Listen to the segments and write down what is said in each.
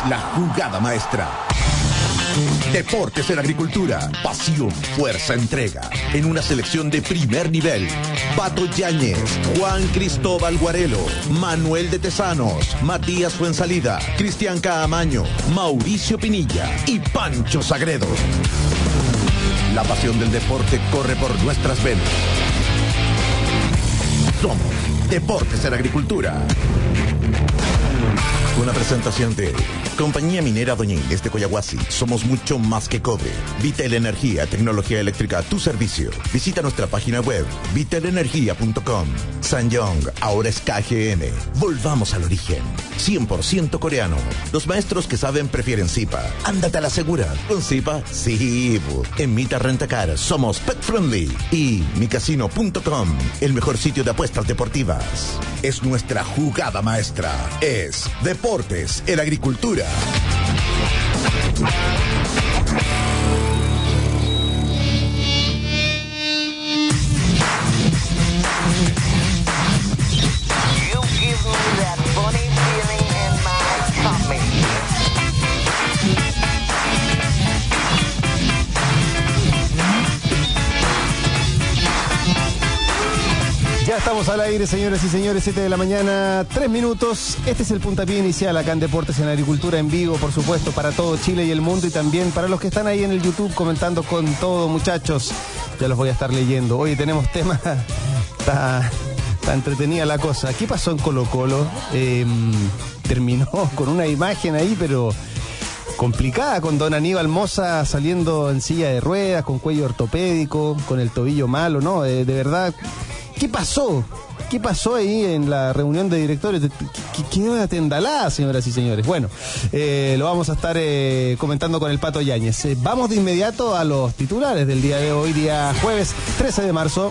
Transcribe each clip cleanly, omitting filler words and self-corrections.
la jugada maestra. Deportes en Agricultura, pasión, fuerza, entrega, en una selección de primer nivel. Pato Yáñez, Juan Cristóbal Guarelo, Manuel de Tesanos, Matías Fuensalida, Cristian Caamaño, Mauricio Pinilla y Pancho Sagredo. La pasión del deporte corre por nuestras venas. Somos Deportes en Agricultura. Una presentación de Compañía Minera Doña Inés de Coyahuasi. Somos mucho más que cobre. Vitel Energía, tecnología eléctrica a tu servicio. Visita nuestra página web, vitelenergia.com. Sanyong, ahora es KGN. Volvamos al origen. 100% coreano. Los maestros que saben prefieren Zipa. Ándate a la segura. Con Zipa, sí. En Mita Rentacar somos pet friendly. Y micasino.com, el mejor sitio de apuestas deportivas. Es nuestra jugada maestra. Es Deportes en Agricultura. Ya estamos al aire, señoras y señores, 7 de la mañana, 3 minutos. Este es el puntapié inicial acá en Deportes en Agricultura en vivo, por supuesto, para todo Chile y el mundo y también para los que están ahí en el YouTube comentando con todo, muchachos. Ya los voy a estar leyendo. Hoy tenemos temas, está entretenida la cosa. ¿Qué pasó en Colo-Colo? Terminó con una imagen ahí, pero complicada, con don Aníbal Mosa saliendo en silla de ruedas, con cuello ortopédico, con el tobillo malo, ¿no? De verdad, ¿qué pasó? ¿Qué pasó ahí en la reunión de directores? ¿Qué una tendalada, señoras y señores? Bueno, lo vamos a estar comentando con el Pato Yáñez. Vamos de inmediato a los titulares del día de hoy, día jueves 13 de marzo.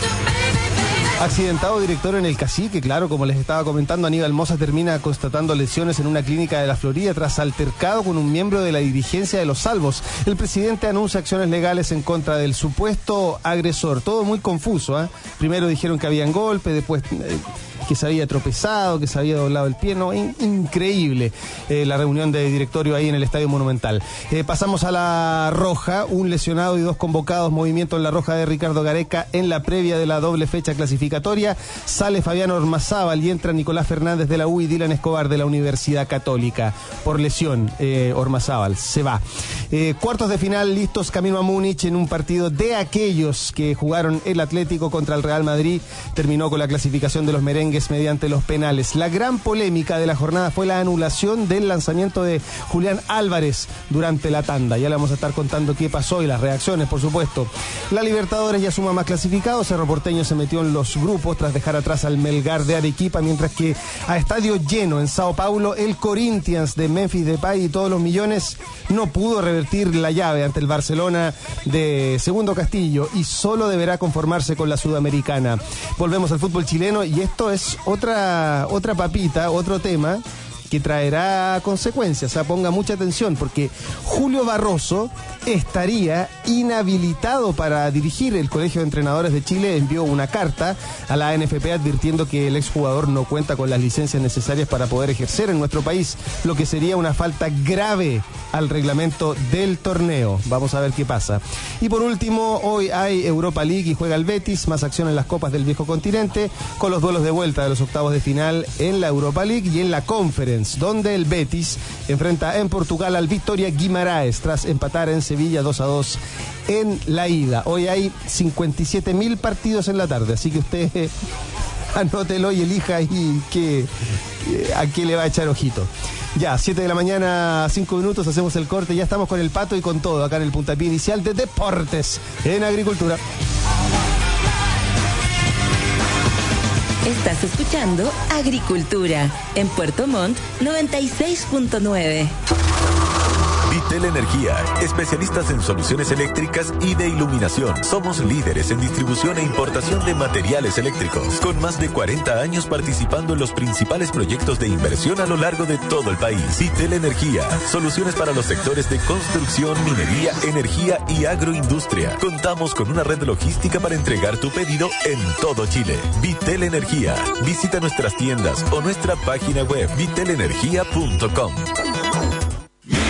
Accidentado director en el Cacique, claro, como les estaba comentando, Aníbal Mosa termina constatando lesiones en una clínica de la Florida tras altercado con un miembro de la dirigencia de los Salvos. El presidente anuncia acciones legales en contra del supuesto agresor. Todo muy confuso, ¿eh? Primero dijeron que habían golpe, después que se había tropezado, que se había doblado el pie, no, increíble la reunión de directorio ahí en el Estadio Monumental. Pasamos a La Roja, un lesionado y 2 convocados, movimiento en La Roja de Ricardo Gareca en la previa de la doble fecha clasificatoria. Sale Fabián Ormazábal y entra Nicolás Fernández de la U y Dylan Escobar de la Universidad Católica. Por lesión, Ormazábal se va. Cuartos de final listos camino a Múnich en un partido de aquellos que jugaron el Atlético contra el Real Madrid. Terminó con la clasificación de los merengues mediante los penales. La gran polémica de la jornada fue la anulación del lanzamiento de Julián Álvarez durante la tanda. Ya le vamos a estar contando qué pasó y las reacciones, por supuesto. La Libertadores ya suma más clasificados. Cerro Porteño se metió en los grupos tras dejar atrás al Melgar de Arequipa, mientras que a estadio lleno en Sao Paulo, el Corinthians de Memphis Depay y todos los millones no pudo revertir la llave ante el Barcelona de Segundo Castillo y solo deberá conformarse con la Sudamericana. Volvemos al fútbol chileno y esto es otra papita, otro tema que traerá consecuencias. O sea, ponga mucha atención porque Julio Barroso estaría inhabilitado para dirigir. El Colegio de Entrenadores de Chile envió una carta a la ANFP advirtiendo que el exjugador no cuenta con las licencias necesarias para poder ejercer en nuestro país, lo que sería una falta grave al reglamento del torneo. Vamos a ver qué pasa. Y por último, hoy hay Europa League y juega el Betis, más acción en las copas del viejo continente, con los duelos de vuelta de los octavos de final en la Europa League y en la Conference, donde el Betis enfrenta en Portugal al Vitória Guimaraes tras empatar en Sevilla 2-2 en la ida. Hoy hay 57.000 partidos en la tarde, así que usted anótelo y elija ahí a qué le va a echar ojito. Ya, 7 de la mañana, 5 minutos, hacemos el corte, ya estamos con el Pato y con todo acá en el puntapié inicial de Deportes en Agricultura. Estás escuchando Agricultura en Puerto Montt 96.9. Vitel Energía, especialistas en soluciones eléctricas y de iluminación. Somos líderes en distribución e importación de materiales eléctricos, con más de 40 años participando en los principales proyectos de inversión a lo largo de todo el país. Vitel Energía, soluciones para los sectores de construcción, minería, energía y agroindustria. Contamos con una red logística para entregar tu pedido en todo Chile. Vitel Energía, visita nuestras tiendas o nuestra página web vitelenergia.com.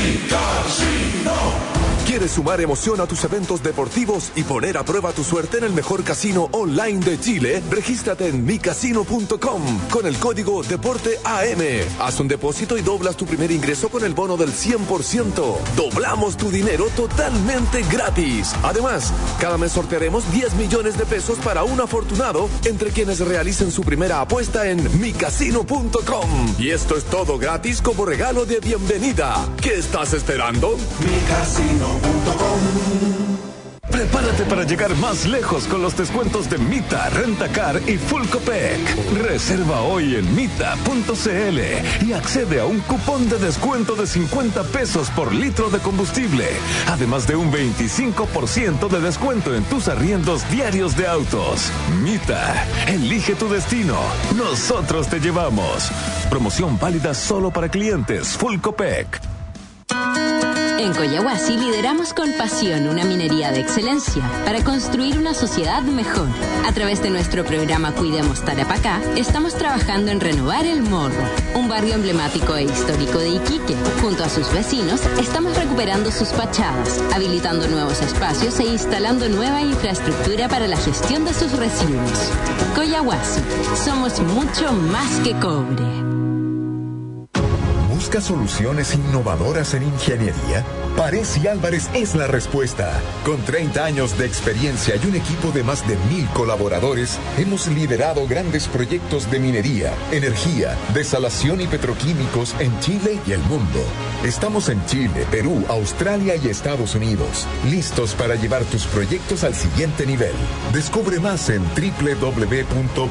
¿Quieres sumar emoción a tus eventos deportivos y poner a prueba tu suerte en el mejor casino online de Chile? Regístrate en micasino.com con el código DEPORTEAM. Haz un depósito y doblas tu primer ingreso con el bono del 100%. Doblamos tu dinero totalmente gratis. Además, cada mes sortearemos 10 millones de pesos para un afortunado entre quienes realicen su primera apuesta en micasino.com. Y esto es todo gratis como regalo de bienvenida. ¿Qué estás esperando? micasino.com. Prepárate para llegar más lejos con los descuentos de Mita, Rentacar y Full Copec. Reserva hoy en mita.cl y accede a un cupón de descuento de 50 pesos por litro de combustible. Además de un 25% de descuento en tus arriendos diarios de autos. Mita, elige tu destino. Nosotros te llevamos. Promoción válida solo para clientes Full Copec. En Collahuasi lideramos con pasión una minería de excelencia para construir una sociedad mejor. A través de nuestro programa Cuidemos Tarapacá, estamos trabajando en renovar El Morro, un barrio emblemático e histórico de Iquique. Junto a sus vecinos, estamos recuperando sus fachadas, habilitando nuevos espacios e instalando nueva infraestructura para la gestión de sus residuos. Collahuasi, somos mucho más que cobre. ¿Busca soluciones innovadoras en ingeniería? Parés Álvarez es la respuesta. Con 30 años de experiencia y un equipo de más de 1,000 colaboradores, hemos liderado grandes proyectos de minería, energía, desalación y petroquímicos en Chile y el mundo. Estamos en Chile, Perú, Australia y Estados Unidos, listos para llevar tus proyectos al siguiente nivel. Descubre más en www.pya.cl.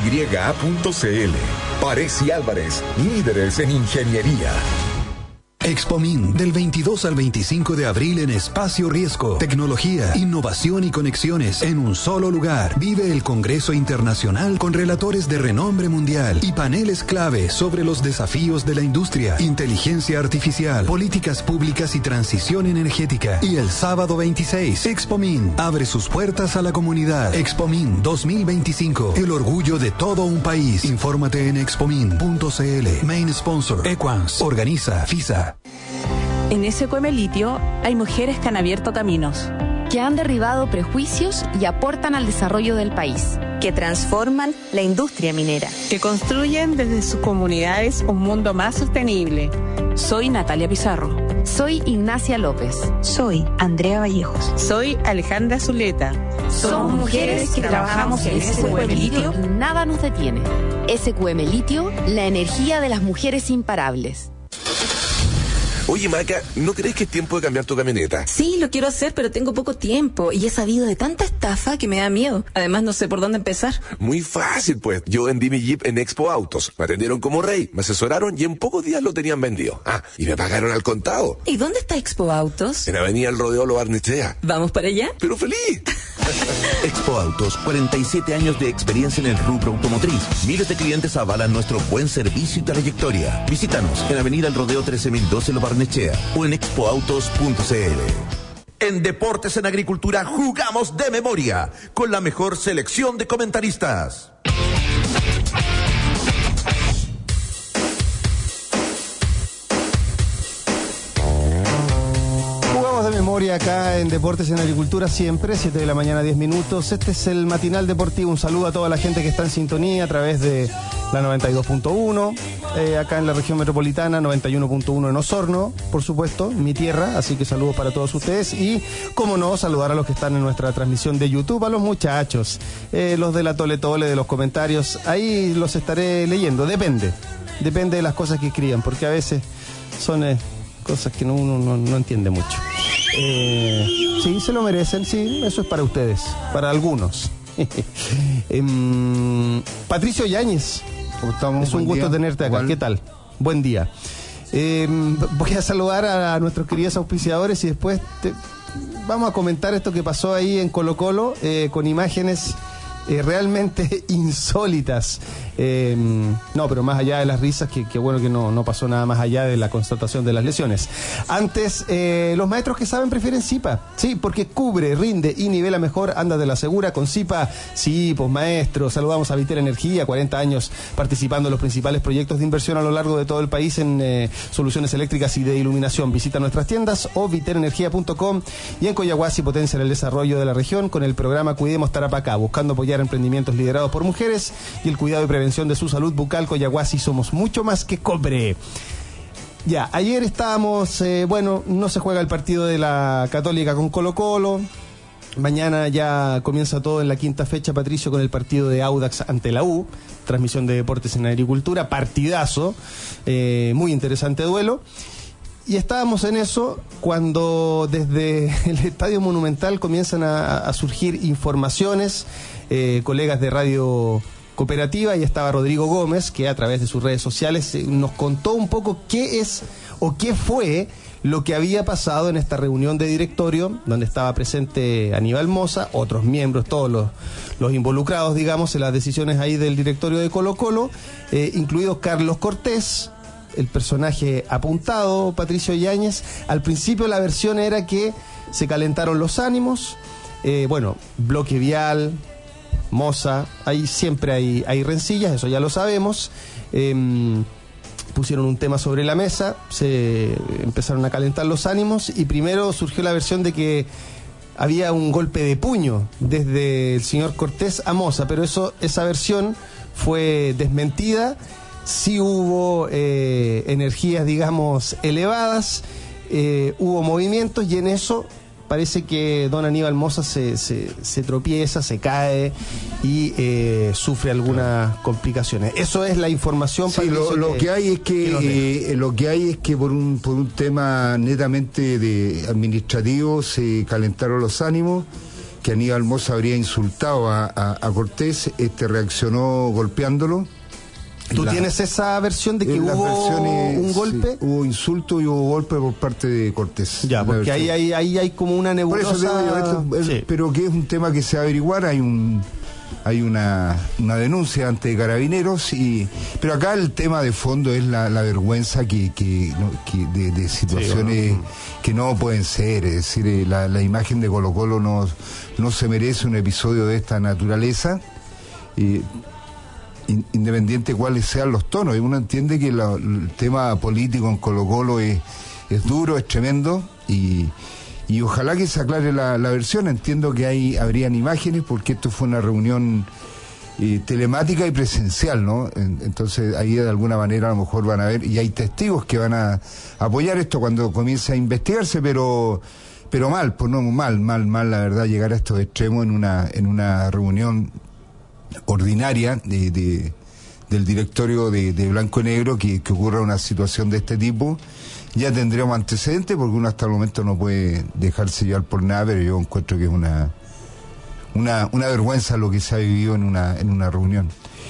Parés y Álvarez, líderes en ingeniería. Expomin, del 22 al 25 de abril en Espacio Riesgo. Tecnología, innovación y conexiones en un solo lugar. Vive el Congreso Internacional con relatores de renombre mundial y paneles clave sobre los desafíos de la industria, inteligencia artificial, políticas públicas y transición energética. Y el sábado 26, Expomin abre sus puertas a la comunidad. Expomin 2025, el orgullo de todo un país. Infórmate en expomin.cl. Main sponsor, Equans. Organiza FISA. En SQM Litio hay mujeres que han abierto caminos, que han derribado prejuicios y aportan al desarrollo del país, que transforman la industria minera, que construyen desde sus comunidades un mundo más sostenible. Soy Natalia Pizarro. Soy Ignacia López. Soy Andrea Vallejos. Soy Alejandra Zuleta. Somos mujeres que trabajamos en SQM Litio y nada nos detiene. SQM Litio, la energía de las mujeres imparables. Oye, Maca, ¿no crees que es tiempo de cambiar tu camioneta? Sí, lo quiero hacer, pero tengo poco tiempo y he sabido de tanta estafa que me da miedo. Además, no sé por dónde empezar. Muy fácil, pues. Yo vendí mi Jeep en Expo Autos. Me atendieron como rey, me asesoraron y en pocos días lo tenían vendido. Y me pagaron al contado. ¿Y dónde está Expo Autos? En Avenida El Rodeo Lo Barnechea. ¿Vamos para allá? ¡Pero feliz! Expo Autos, 47 años de experiencia en el rubro automotriz. Miles de clientes avalan nuestro buen servicio y trayectoria. Visítanos en Avenida El Rodeo 13012 Lo Barnechea o en expoautos.cl. En Deportes en Agricultura jugamos de memoria con la mejor selección de comentaristas. Jugamos de memoria acá en Deportes en Agricultura siempre, 7 de la mañana, 10 minutos. Este es el matinal deportivo. Un saludo a toda la gente que está en sintonía a través de la 92.1, acá en la región metropolitana, 91.1 en Osorno, por supuesto, mi tierra, así que saludos para todos ustedes y, como no, saludar a los que están en nuestra transmisión de YouTube, a los muchachos, los de la Tole Tole, de los comentarios, ahí los estaré leyendo, depende de las cosas que escriban, porque a veces son cosas que uno no entiende mucho. Sí, se lo merecen, sí, eso es para ustedes, para algunos. Patricio Yáñez, es un gusto tenerte acá. ¿Qué tal? Buen día. Voy a saludar a nuestros queridos auspiciadores y después vamos a comentar esto que pasó ahí en Colo Colo con imágenes realmente insólitas. No, pero más allá de las risas, que bueno que no pasó nada más allá de la constatación de las lesiones. Antes, los maestros que saben prefieren Zipa, sí, porque cubre, rinde y nivela mejor. Anda de la segura con Zipa. Sí, pues maestros, saludamos a Vitel Energía, 40 años participando en los principales proyectos de inversión a lo largo de todo el país en soluciones eléctricas y de iluminación. Visita nuestras tiendas o vitelenergia.com, y en Coyahuasi potencian el desarrollo de la región con el programa Cuidemos Tarapacá, buscando apoyar emprendimientos liderados por mujeres y el cuidado y prevención de su salud bucal. Coyahuasi, somos mucho más que cobre. Ya, ayer estábamos, no se juega el partido de la Católica con Colo-Colo. Mañana ya comienza todo en la quinta fecha, Patricio, con el partido de Audax ante la U, transmisión de Deportes en Agricultura, partidazo, muy interesante duelo. Y estábamos en eso cuando desde el Estadio Monumental comienzan a surgir informaciones, colegas de Radio Cooperativa, y estaba Rodrigo Gómez, que a través de sus redes sociales nos contó un poco qué es o qué fue lo que había pasado en esta reunión de directorio, donde estaba presente Aníbal Mosa, otros miembros, todos los involucrados, digamos, en las decisiones ahí del directorio de Colo-Colo, incluido Carlos Cortés, el personaje apuntado, Patricio Yáñez. Al principio la versión era que se calentaron los ánimos, bloque vial, Mosa, ahí siempre hay rencillas, eso ya lo sabemos. Pusieron un tema sobre la mesa, se empezaron a calentar los ánimos, y primero surgió la versión de que había un golpe de puño desde el señor Cortés a Mosa, pero esa versión fue desmentida. Sí hubo energías, digamos, elevadas, hubo movimientos, y en eso parece que don Aníbal Mosa se tropieza, se cae y sufre algunas complicaciones. Eso es la información. Sí, lo que hay es que por un tema netamente administrativo se calentaron los ánimos, que Aníbal Mosa habría insultado a Cortés, reaccionó golpeándolo. ¿Tú tienes esa versión de que hubo un golpe? Sí, hubo insulto y hubo golpe por parte de Cortés. Ya, porque ahí hay como una nebulosa. Por eso te digo, pero que es un tema que se va a averiguar. Hay una denuncia ante Carabineros, pero acá el tema de fondo es la vergüenza de situaciones que no pueden ser. Es decir, la imagen de Colo-Colo no se merece un episodio de esta naturaleza. Independiente cuáles sean los tonos, y uno entiende que el tema político en Colo-Colo es duro, es tremendo, y ojalá que se aclare la versión. Entiendo que habrían imágenes, porque esto fue una reunión telemática y presencial, ¿no? Entonces ahí de alguna manera a lo mejor van a ver, y hay testigos que van a apoyar esto cuando comience a investigarse, pero mal, pues no, mal, la verdad, llegar a estos extremos en una reunión ordinaria del directorio de Blanco y Negro, que ocurra una situación de este tipo. Ya tendríamos antecedentes, porque uno hasta el momento no puede dejarse llevar por nada, pero yo encuentro que es una vergüenza lo que se ha vivido en una reunión.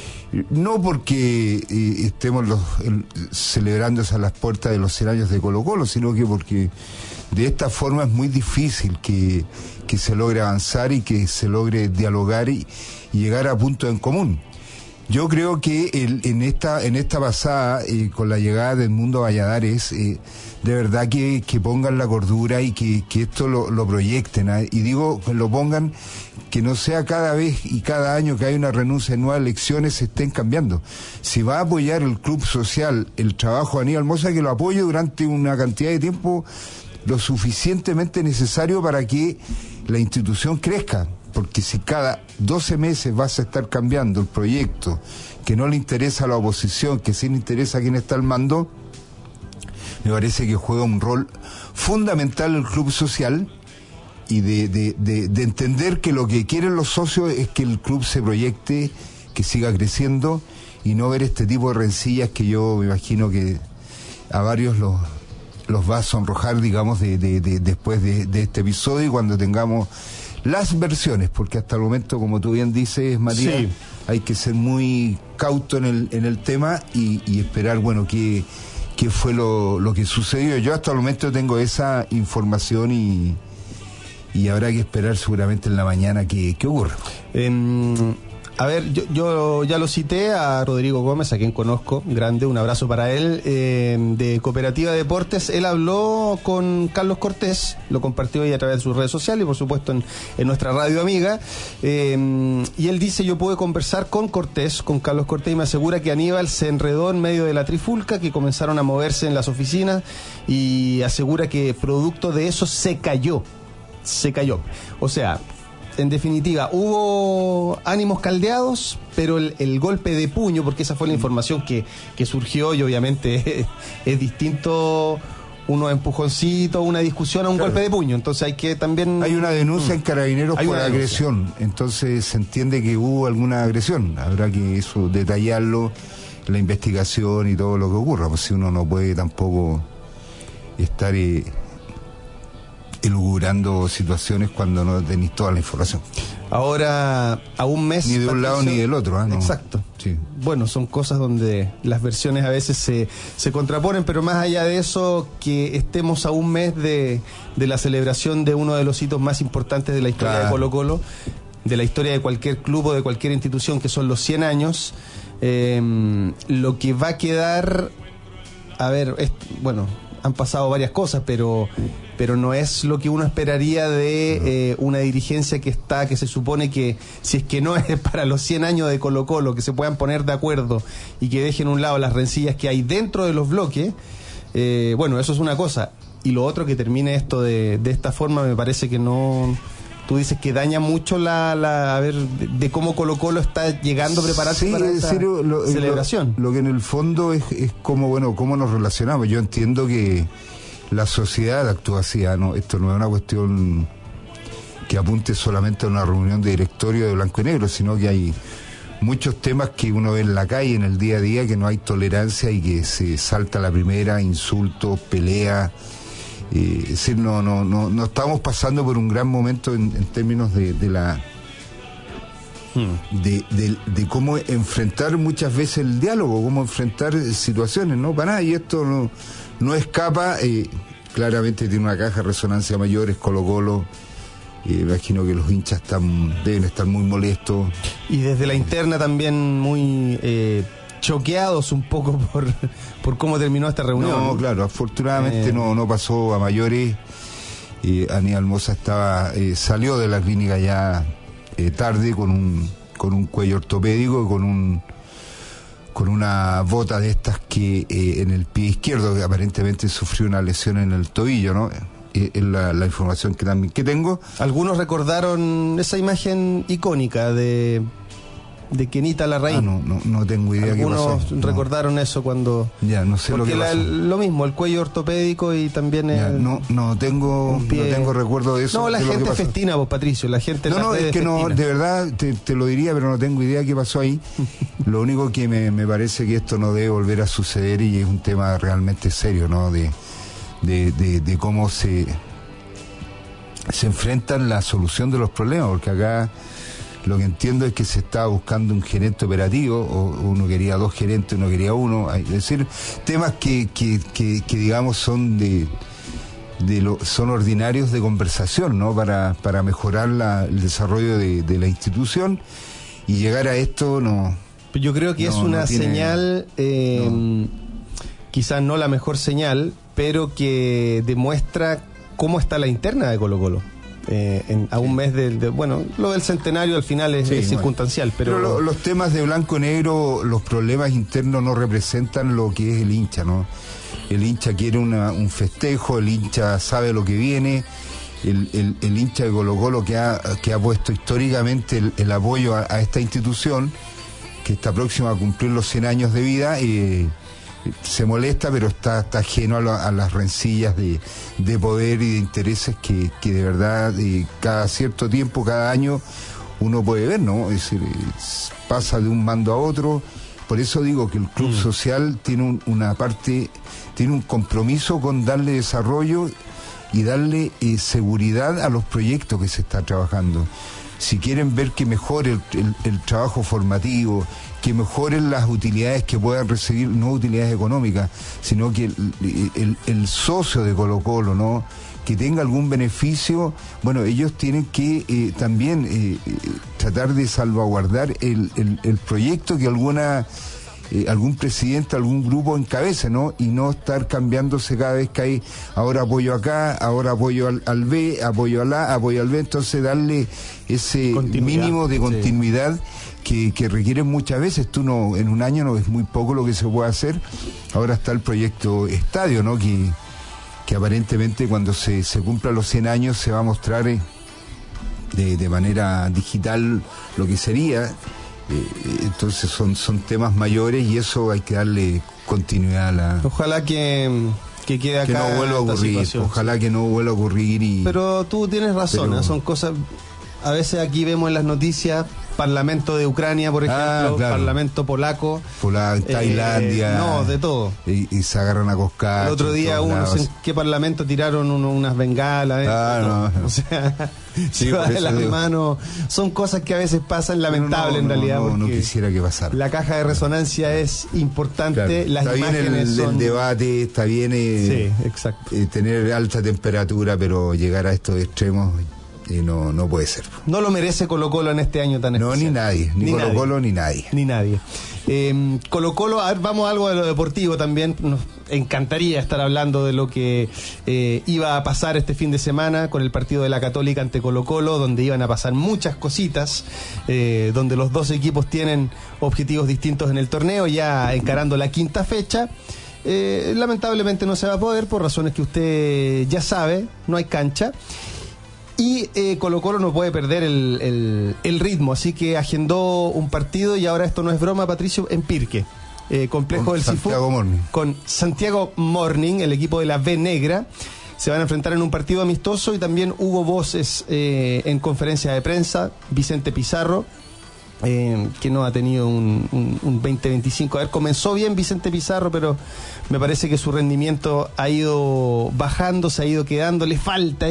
No porque estemos celebrándose a las puertas de los 100 años de Colo-Colo, sino que porque de esta forma es muy difícil que se logre avanzar y que se logre dialogar y llegar a puntos en común. Yo creo que en esta pasada, con la llegada del Mundo Valladares, de verdad que pongan la cordura y que esto lo proyecten, y digo, lo pongan, que no sea cada vez y cada año que hay una renuncia en nuevas elecciones se estén cambiando. Si va a apoyar el Club Social el trabajo de Aníbal Mosa, que lo apoye durante una cantidad de tiempo lo suficientemente necesario para que la institución crezca. Porque si cada 12 meses vas a estar cambiando el proyecto que no le interesa a la oposición, que sí le interesa a quien está al mando, me parece que juega un rol fundamental el Club Social, y de entender que lo que quieren los socios es que el club se proyecte, que siga creciendo, y no ver este tipo de rencillas que yo me imagino que a varios los va a sonrojar, digamos, después de este episodio, y cuando tengamos las versiones, porque hasta el momento, como tú bien dices, Matías, sí, hay que ser muy cauto en el tema y esperar, bueno, qué fue lo que sucedió. Yo hasta el momento tengo esa información y habrá que esperar seguramente en la mañana qué ocurre. A ver, yo ya lo cité a Rodrigo Gómez, a quien conozco, grande, un abrazo para él, de Cooperativa Deportes. Él habló con Carlos Cortés, lo compartió ahí a través de sus redes sociales y por supuesto en nuestra radio amiga, y él dice: yo pude conversar con Carlos Cortés, y me asegura que Aníbal se enredó en medio de la trifulca, que comenzaron a moverse en las oficinas, y asegura que producto de eso se cayó. O sea, en definitiva, hubo ánimos caldeados, pero el golpe de puño, porque esa fue la información que surgió, y obviamente es distinto unos empujoncitos, una discusión a un golpe de puño. Entonces hay que también... Hay una denuncia en Carabineros por agresión, entonces se entiende que hubo alguna agresión. Habrá que eso detallarlo, la investigación y todo lo que ocurra, pues si uno no puede tampoco estar... elucubrando situaciones cuando no tenéis toda la información. Ahora, a un mes... Ni de un lado ni del otro, ¿no? Exacto. Sí. Bueno, son cosas donde las versiones a veces se contraponen, pero más allá de eso, que estemos a un mes de la celebración de uno de los hitos más importantes de la historia de Colo-Colo, de la historia de cualquier club o de cualquier institución, que son los 100 años, lo que va a quedar... A ver, bueno, han pasado varias cosas, pero no es lo que uno esperaría de una dirigencia que se supone que, si es que no es para los 100 años de Colo-Colo, que se puedan poner de acuerdo y que dejen a un lado las rencillas que hay dentro de los bloques. Bueno, eso es una cosa. Y lo otro, que termine esto de esta forma, me parece que no... Tú dices que daña mucho de cómo Colo-Colo está llegando a prepararse para esta celebración. Lo que en el fondo es cómo nos relacionamos. Yo entiendo que la sociedad actúa así, ¿no? Esto no es una cuestión que apunte solamente a una reunión de directorio de blanco y negro, sino que hay muchos temas que uno ve en la calle, en el día a día, que no hay tolerancia y que se salta la primera, insultos, pelea. Es decir, no estamos pasando por un gran momento en términos de cómo enfrentar muchas veces el diálogo, cómo enfrentar situaciones, ¿no? Para nada, y esto no escapa, claramente tiene una caja de resonancia mayor, es Colo-Colo. Imagino que los hinchas deben estar muy molestos. Y desde la interna también muy choqueados un poco por cómo terminó esta reunión. No, claro, afortunadamente no pasó a mayores. Aníbal Mosa salió de la clínica ya tarde con un cuello ortopédico, con una bota de estas que en el pie izquierdo, que aparentemente sufrió una lesión en el tobillo, ¿no? Es la información que tengo. Algunos recordaron esa imagen icónica de Kenita Larraín. No tengo idea qué pasó. Algunos recordaron eso cuando... Ya, no sé lo que pasó. Lo mismo, el cuello ortopédico y también no tengo recuerdo de eso. No, la gente festina, vos, Patricio, la gente... Es que no, de verdad, te lo diría, pero no tengo idea qué pasó ahí. Lo único que me parece que esto no debe volver a suceder, y es un tema realmente serio, ¿no? De cómo se enfrentan la solución de los problemas, porque acá... Lo que entiendo es que se estaba buscando un gerente operativo, o uno quería 2 gerentes, uno quería 1, es decir, temas que digamos son son ordinarios de conversación, ¿no? Para mejorar el desarrollo de la institución, y llegar a esto no. Yo creo que es una señal, quizás no la mejor señal, pero que demuestra cómo está la interna de Colo-Colo. A un mes lo del centenario al final es circunstancial, pero los temas de blanco y negro, los problemas internos no representan lo que es el hincha, ¿no? El hincha quiere un festejo, el hincha sabe lo que viene, el hincha de Colo-Colo que ha puesto históricamente el apoyo a esta institución, que está próxima a cumplir los 100 años de vida, se molesta, pero está ajeno a las rencillas de poder y de intereses que de verdad cada cierto tiempo, cada año, uno puede ver, ¿no? Es decir, pasa de un mando a otro. Por eso digo que el club social tiene tiene un compromiso con darle desarrollo y darle seguridad a los proyectos que se está trabajando. Si quieren ver que mejore el trabajo formativo, que mejoren las utilidades que puedan recibir, no utilidades económicas, sino que el socio de Colo-Colo, ¿no? que tenga algún beneficio, bueno, ellos tienen que también tratar de salvaguardar el proyecto que algún presidente, algún grupo encabece, ¿no? Y no estar cambiándose cada vez que hay, ahora apoyo acá, ahora apoyo al B, apoyo al A, apoyo al B, entonces darle ese mínimo de continuidad que requieren muchas veces. Tú no, en un año no es muy poco lo que se puede hacer. Ahora está el proyecto Estadio, ¿no? Que aparentemente cuando se cumplan los 100 años se va a mostrar de manera digital lo que sería. Entonces son temas mayores y eso hay que darle continuidad a la... Ojalá que quede acá. Que no vuelva a ocurrir, ojalá que no vuelva a ocurrir. Pero tú tienes razón, son cosas... A veces aquí vemos en las noticias Parlamento de Ucrania, por ejemplo, claro. Parlamento polaco, Tailandia, de todo. Y se agarran a coscar. El otro día no sé en qué parlamento tiraron unas bengalas. No. O sea, se va de las manos. Son cosas que a veces pasan, lamentables en realidad. No quisiera que pasara. La caja de resonancia es importante. Claro. Las está imágenes bien el debate, está bien sí, exacto. Tener alta temperatura, pero llegar a estos extremos... Y no puede ser. No lo merece Colo-Colo en este año tan especial. No, ni nadie. Ni Colo-Colo, ni nadie. Ni nadie. Colo-Colo, a ver, vamos a algo de lo deportivo también. Nos encantaría estar hablando de lo que iba a pasar este fin de semana con el partido de la Católica ante Colo-Colo, donde iban a pasar muchas cositas, donde los dos equipos tienen objetivos distintos en el torneo, ya encarando la quinta fecha. Lamentablemente no se va a poder, por razones que usted ya sabe, no hay cancha. Y Colo-Colo no puede perder el ritmo, así que agendó un partido, y ahora esto no es broma, Patricio, en Pirque, complejo con del Santiago Morning. Con Santiago Morning, el equipo de la B Negra. Se van a enfrentar en un partido amistoso, y también hubo voces en conferencia de prensa. Vicente Pizarro, que no ha tenido un 2025. A ver, comenzó bien Vicente Pizarro, pero me parece que su rendimiento ha ido bajando, se ha ido quedando, le falta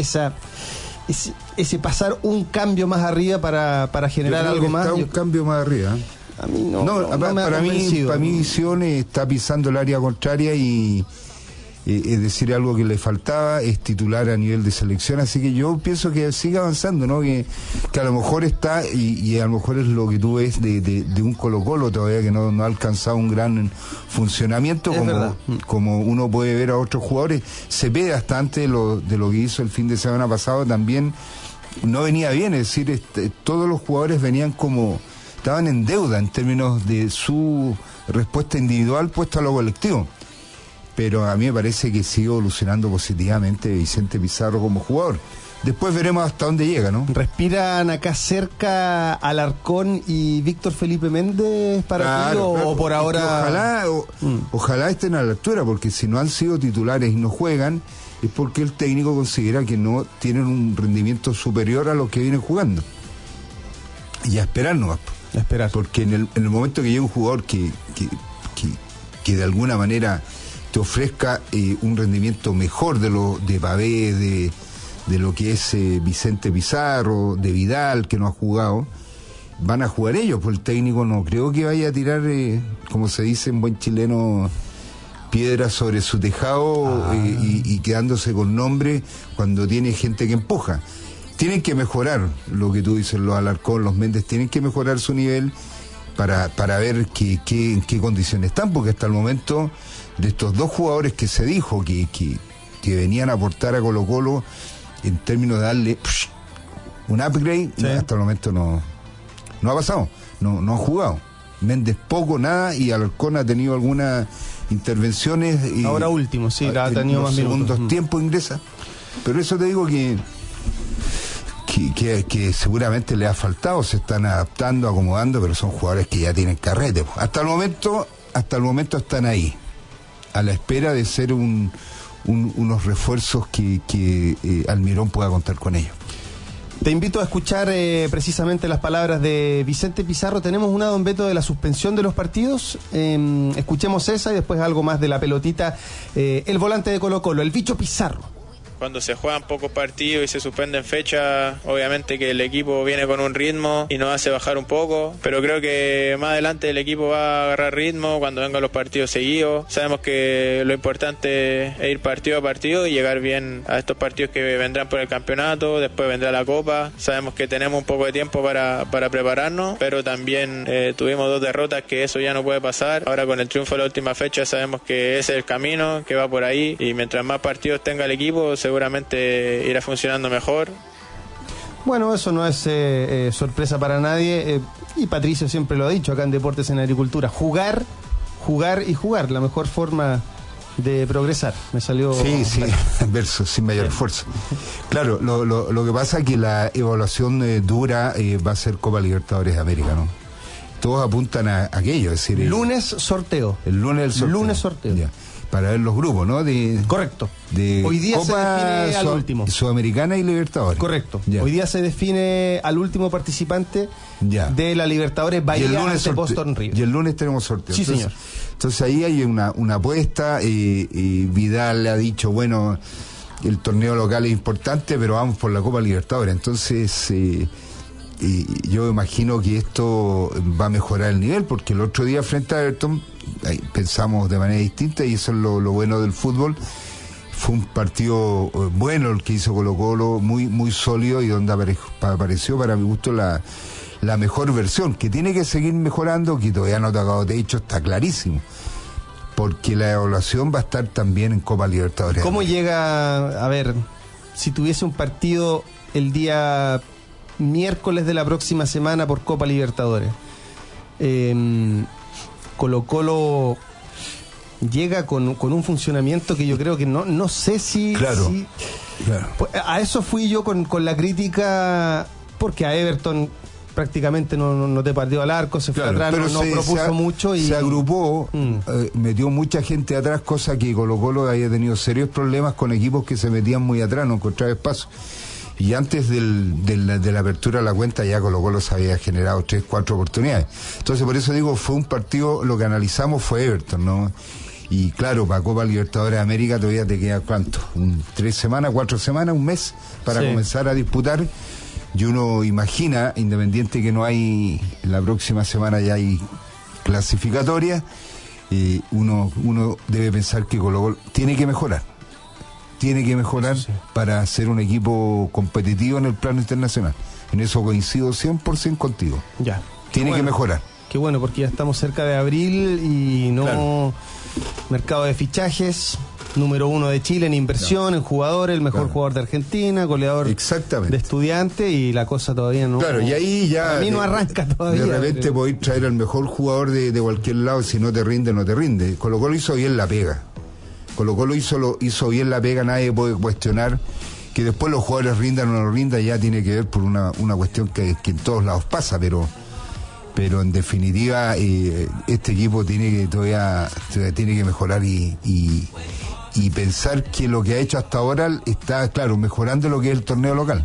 ese pasar un cambio más arriba para generar algo más. Un cambio más arriba. A mí para mí Sione está pisando el área contraria y es decir, algo que le faltaba, es titular a nivel de selección, así que yo pienso que sigue avanzando, ¿no? Que a lo mejor está, y a lo mejor es lo que tú ves de un Colo-Colo todavía que no ha alcanzado un gran funcionamiento, como uno puede ver a otros jugadores. Cepeda, hasta antes de lo que hizo el fin de semana pasado, también no venía bien, es decir, todos los jugadores venían estaban en deuda en términos de su respuesta individual puesta a lo colectivo. Pero a mí me parece que sigue evolucionando positivamente Vicente Pizarro como jugador. Después veremos hasta dónde llega, ¿no? ¿Respiran acá cerca Alarcón y Víctor Felipe Méndez para ti, o por ahora? Ojalá estén a la altura, porque si no han sido titulares y no juegan, es porque el técnico considera que no tienen un rendimiento superior a los que vienen jugando. Y a esperar nomás. A esperar. Porque en el momento que llega un jugador que de alguna manera te ofrezca un rendimiento mejor de Pavé, de lo que es Vicente Pizarro, de Vidal, que no ha jugado, van a jugar ellos, pues el técnico no creo que vaya a tirar, como se dice en buen chileno, piedras sobre su tejado y quedándose con nombre cuando tiene gente que empuja. Tienen que mejorar, lo que tú dices, los Alarcón, los Méndez, tienen que mejorar su nivel para ver en qué condiciones están, porque hasta el momento de estos dos jugadores que se dijo que venían a aportar a Colo-Colo en términos de darle un upgrade, hasta el momento no ha pasado, no ha jugado. Méndez poco, nada, y Alarcón ha tenido algunas intervenciones. Ahora último, ha tenido más minutos. Segundos tiempo ingresa. Pero eso te digo que seguramente le ha faltado, se están adaptando, acomodando, pero son jugadores que ya tienen carrete. Hasta el momento están ahí, a la espera de ser unos refuerzos que Almirón pueda contar con ellos. Te invito a escuchar precisamente las palabras de Vicente Pizarro. Tenemos una, don Beto, de la suspensión de los partidos. Escuchemos esa y después algo más de la pelotita. El volante de Colo-Colo, el bicho Pizarro. cuando se juegan pocos partidos y se suspenden fechas, obviamente que el equipo viene con un ritmo y nos hace bajar un poco, pero creo que más adelante el equipo va a agarrar ritmo cuando vengan los partidos seguidos. Sabemos que lo importante es ir partido a partido y llegar bien a estos partidos que vendrán por el campeonato, después vendrá la Copa. Sabemos que tenemos un poco de tiempo para prepararnos, pero también tuvimos 2 derrotas, que eso ya no puede pasar. Ahora con el triunfo de la última fecha sabemos que ese es el camino, que va por ahí, y mientras más partidos tenga el equipo seguramente irá funcionando mejor. Bueno, eso no es sorpresa para nadie, y Patricio siempre lo ha dicho acá en Deportes en Agricultura: jugar y jugar, la mejor forma de progresar. Me salió... Sí, verso, sin mayor esfuerzo. Claro, lo que pasa es que la evaluación dura va a ser Copa Libertadores de América, ¿no? Todos apuntan a aquello, es decir... Lunes sorteo. El lunes sorteo. Ya. Para ver los grupos, ¿no? Correcto. Hoy día Copa se define al último. Sudamericana y Libertadores. Correcto. Ya. Hoy día se define al último participante de la Libertadores Bahía ante Boston River. Y el lunes tenemos sorteo. Sí, señor. Entonces ahí hay una apuesta. Vidal le ha dicho, bueno, el torneo local es importante, pero vamos por la Copa Libertadores. Entonces... yo imagino que esto va a mejorar el nivel, porque el otro día frente a Everton pensamos de manera distinta, y eso es lo bueno del fútbol. Fue un partido bueno el que hizo Colo-Colo, muy, muy sólido, y donde apareció para mi gusto la mejor versión, que tiene que seguir mejorando, que todavía no ha tocado techo, está clarísimo, porque la evaluación va a estar también en Copa Libertadores. ¿Cómo llega, a ver, si tuviese un partido el día miércoles de la próxima semana por Copa Libertadores, Colo-Colo llega con un funcionamiento que yo creo que no sé si... Claro. Pues a eso fui yo con la crítica, porque a Everton prácticamente no te partió al arco, se fue atrás, no propuso mucho y... Se agrupó, metió mucha gente atrás, cosa que Colo-Colo había tenido serios problemas con equipos que se metían muy atrás, no encontraba espacio. Y antes de la apertura de la cuenta ya Colo-Colo se había generado 3-4 oportunidades. Entonces por eso digo, fue un partido, lo que analizamos fue Everton, ¿no? Y claro, para Copa Libertadores de América todavía te queda ¿cuánto? 3 semanas, 4 semanas, un mes para comenzar a disputar. Y uno imagina, independiente que no hay, la próxima semana ya hay clasificatoria, uno debe pensar que Colo-Colo tiene que mejorar para ser un equipo competitivo en el plano internacional. En eso coincido 100% contigo. Ya. Tiene que mejorar. Qué bueno, porque ya estamos cerca de abril y no... Claro. Mercado de fichajes, número 1 de Chile en inversión, en jugadores, el mejor jugador de Argentina, goleador de Estudiantes, y la cosa todavía no... Claro, y ahí ya... A mí no arranca todavía. De repente podéis traer al mejor jugador de cualquier lado, si no te rinde, no te rinde. Colo-Colo hizo bien la pega. Colo-Colo hizo bien la pega, nadie puede cuestionar. Que después los jugadores rindan o no rindan ya tiene que ver por una cuestión que en todos lados pasa, pero en definitiva este equipo tiene que mejorar y pensar que lo que ha hecho hasta ahora está, claro, mejorando lo que es el torneo local,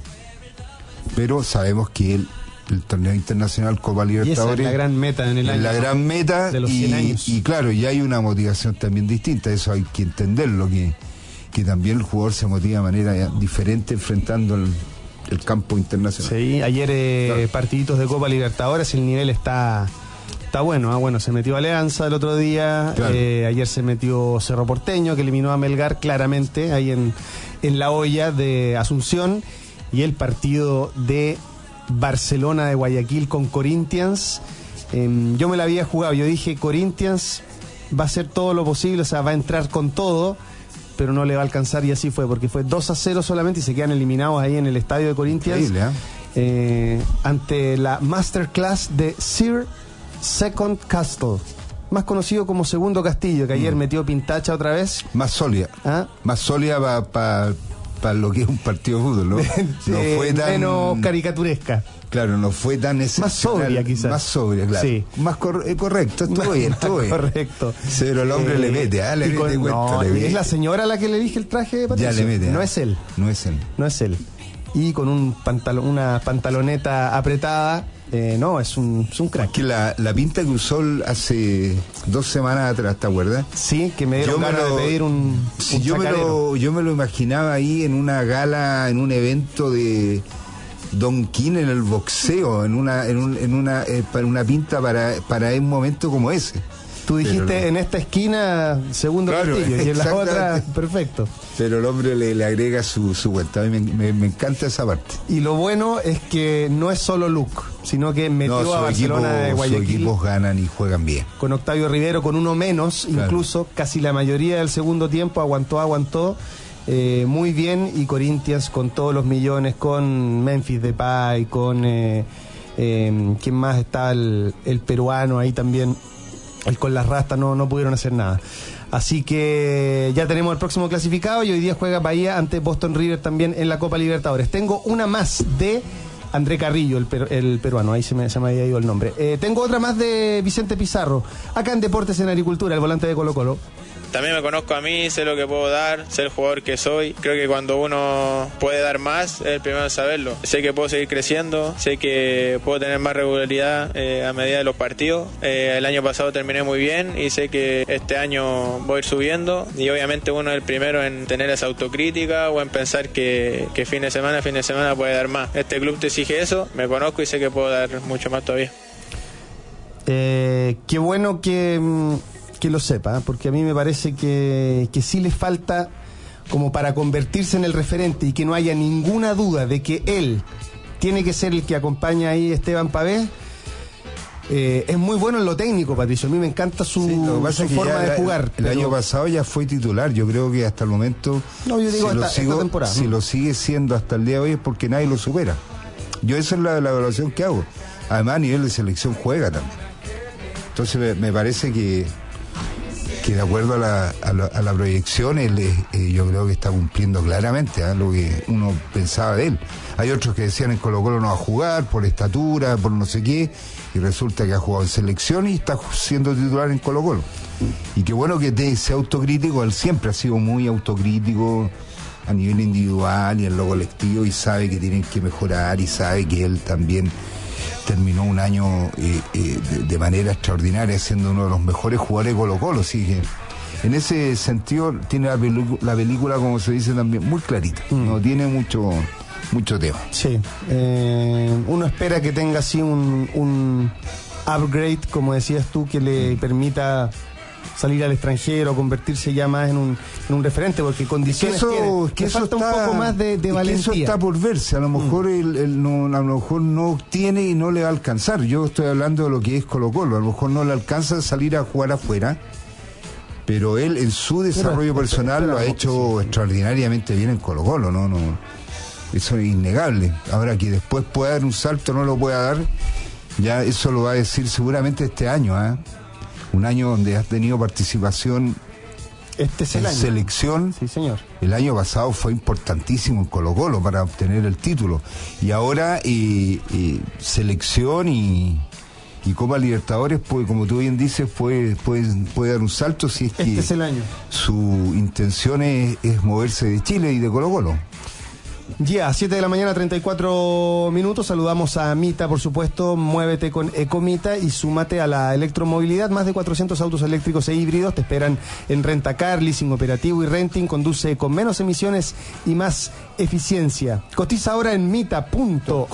pero sabemos que el torneo internacional Copa Libertadores es la gran meta en el año, la gran meta de los 100 años. Y claro, y hay una motivación también distinta, eso hay que entenderlo, que también el jugador se motiva de manera diferente enfrentando el campo internacional. Sí, ayer partiditos de Copa Libertadores, el nivel está bueno, bueno, se metió Alianza el otro día, claro. Ayer se metió Cerro Porteño, que eliminó a Melgar claramente ahí en la olla de Asunción, y el partido de Barcelona de Guayaquil con Corinthians. Yo me la había jugado, yo dije Corinthians va a hacer todo lo posible, o sea, va a entrar con todo, pero no le va a alcanzar, y así fue, porque fue 2-0 solamente y se quedan eliminados ahí en el estadio de Corinthians. Increíble, ante la Masterclass de Sir Second Castle, más conocido como Segundo Castillo, que ayer metió Pintacha otra vez. Más sólida, más sólida para lo que es un partido de fútbol, ¿no? No fue tan... menos caricaturesca. Claro, no fue tan más sobria, quizás. Más sobria, claro. Sí. Más correcto, estuvo bien. Correcto. Pero el hombre le mete, le mete. Es la señora a la que le dije el traje de Patricio. Ya le mete. No es él. No es él. No es él. y con una pantaloneta apretada. No, es un crack. Que la pinta que usó hace 2 semanas atrás, ¿te acuerdas? Sí, que me dieron ganas de pedir un yo me lo imaginaba ahí en una gala, en un evento de Don King en el boxeo, en una pinta para un momento como ese. Tú dijiste en esta esquina segundo castillo y en la otra perfecto. Pero el hombre le agrega su vuelta. A mí me encanta esa parte. Y lo bueno es que no es solo Luke, sino que metió a Barcelona de Guayaquil. Sus equipos ganan y juegan bien. Con Octavio Rivero, con uno menos, incluso casi la mayoría del segundo tiempo aguantó. Muy bien, y Corinthians con todos los millones, con Memphis Depay, con ¿quién más está? El peruano ahí también. Con las rastas no pudieron hacer nada. Así que ya tenemos el próximo clasificado y hoy día juega Bahía ante Boston River también en la Copa Libertadores. Tengo una más de André Carrillo, el peruano, ahí se me había ido el nombre. Tengo otra más de Vicente Pizarro, acá en Deportes en Agricultura, el volante de Colo-Colo. También me conozco a mí, sé lo que puedo dar, sé el jugador que soy. Creo que cuando uno puede dar más, es el primero en saberlo. Sé que puedo seguir creciendo, sé que puedo tener más regularidad a medida de los partidos. El año pasado terminé muy bien y sé que este año voy a ir subiendo. Y obviamente uno es el primero en tener esa autocrítica o en pensar que fin de semana puede dar más. Este club te exige eso, me conozco y sé que puedo dar mucho más todavía. Qué bueno que lo sepa, porque a mí me parece que sí le falta como para convertirse en el referente y que no haya ninguna duda de que él tiene que ser el que acompaña ahí a Esteban Pavés. Es muy bueno en lo técnico, Patricio. A mí me encanta su forma de jugar. El año pasado ya fue titular. Yo creo que hasta el momento, no, yo digo esta temporada. Si lo sigue siendo hasta el día de hoy es porque nadie lo supera. Yo esa es la evaluación que hago. Además a nivel de selección juega también. Entonces me parece que de acuerdo a la proyección, él yo creo que está cumpliendo claramente lo que uno pensaba de él. Hay otros que decían en Colo-Colo no va a jugar por estatura, por no sé qué, y resulta que ha jugado en selección y está siendo titular en Colo-Colo. Y qué bueno que sea autocrítico, él siempre ha sido muy autocrítico a nivel individual y en lo colectivo, y sabe que tienen que mejorar y sabe que él también terminó un año de manera extraordinaria siendo uno de los mejores jugadores de Colo-Colo, así que en ese sentido tiene la película, como se dice también, muy clarita, no tiene mucho tema. Sí, uno espera que tenga así un upgrade, como decías tú, que le permita salir al extranjero, convertirse ya más en un referente, porque condiciones que falta un poco más de valentía. Eso está por verse, a lo mejor a lo mejor no obtiene y no le va a alcanzar. Yo estoy hablando de lo que es Colo-Colo, a lo mejor no le alcanza a salir a jugar afuera, pero él en su desarrollo personal lo ha hecho extraordinariamente bien en Colo-Colo, no, eso es innegable. Ahora que después pueda dar un salto, no lo pueda dar, ya eso lo va a decir seguramente este año, un año donde has tenido participación en selección. Sí, señor. El año pasado fue importantísimo en Colo-Colo para obtener el título. Y ahora selección y Copa Libertadores, pues, como tú bien dices, puede dar un salto si es que es el año. Su intención es moverse de Chile y de Colo-Colo. Ya, 7 de la mañana, 34 minutos. Saludamos a Mita, por supuesto. Muévete con Ecomita y súmate a la electromovilidad. Más de 400 autos eléctricos e híbridos te esperan en Rentacar, leasing operativo y renting. Conduce con menos emisiones y más eficiencia. Cotiza ahora en mita.cl.